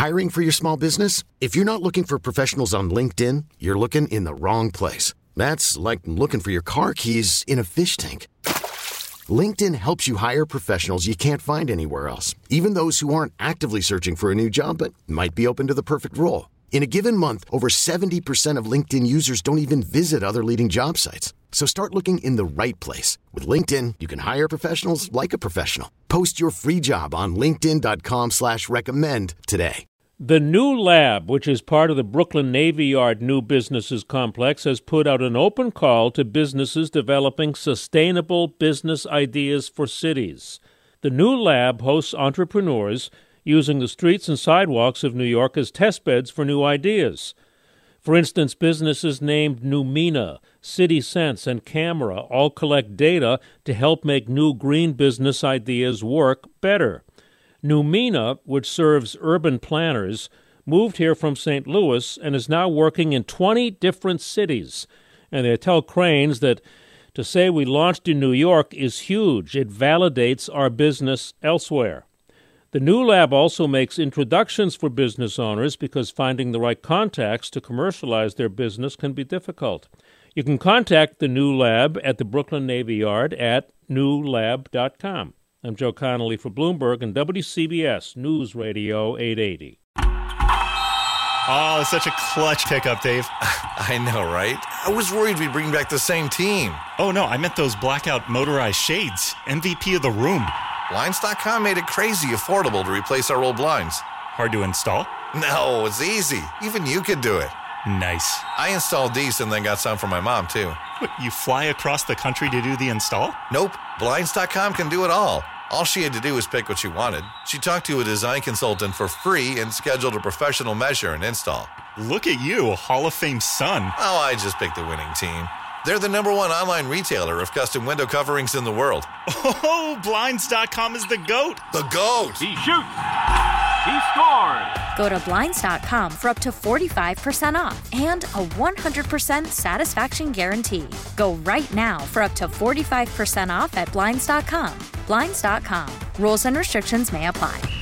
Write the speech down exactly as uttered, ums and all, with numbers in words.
Hiring for your small business? If you're not looking for professionals on LinkedIn, you're looking in the wrong place. That's like looking for your car keys in a fish tank. LinkedIn helps you hire professionals you can't find anywhere else, even those who aren't actively searching for a new job but might be open to the perfect role. In a given month, over seventy percent of LinkedIn users don't even visit other leading job sites. So start looking in the right place. With LinkedIn, you can hire professionals like a professional. Post your free job on linkedin.com slash recommend today. The New Lab, which is part of the Brooklyn Navy Yard New Businesses Complex, has put out an open call to businesses developing sustainable business ideas for cities. The New Lab hosts entrepreneurs using the streets and sidewalks of New York as testbeds for new ideas. For instance, businesses named Numina, City Sense, and Camera all collect data to help make new green business ideas work better. Numina, which serves urban planners, moved here from Saint Louis and is now working in twenty different cities. And they tell Cranes that to say we launched in New York is huge. It validates our business elsewhere. The New Lab also makes introductions for business owners because finding the right contacts to commercialize their business can be difficult. You can contact the New Lab at the Brooklyn Navy Yard at new lab dot com. I'm Joe Connolly for Bloomberg and W C B S News Radio eight eighty. Oh, such a clutch pickup, Dave. I know, right? I was worried we'd bring back the same team. Oh, no, I meant those blackout motorized shades. M V P of the room. Blinds dot com made it crazy affordable to replace our old blinds. Hard to install? No, it's easy. Even you could do it. Nice. I installed these and then got some for my mom, too. What, you fly across the country to do the install? Nope. Blinds dot com can do it all. All she had to do was pick what she wanted. She talked to a design consultant for free and scheduled a professional measure and install. Look at you, a Hall of Fame son. Oh, I just picked the winning team. They're the number one online retailer of custom window coverings in the world. Oh, Blinds dot com is the GOAT. The GOAT! He shoots! He scores! Go to Blinds dot com for up to forty-five percent off and a one hundred percent satisfaction guarantee. Go right now for up to forty-five percent off at Blinds dot com. Blinds dot com. Rules and restrictions may apply.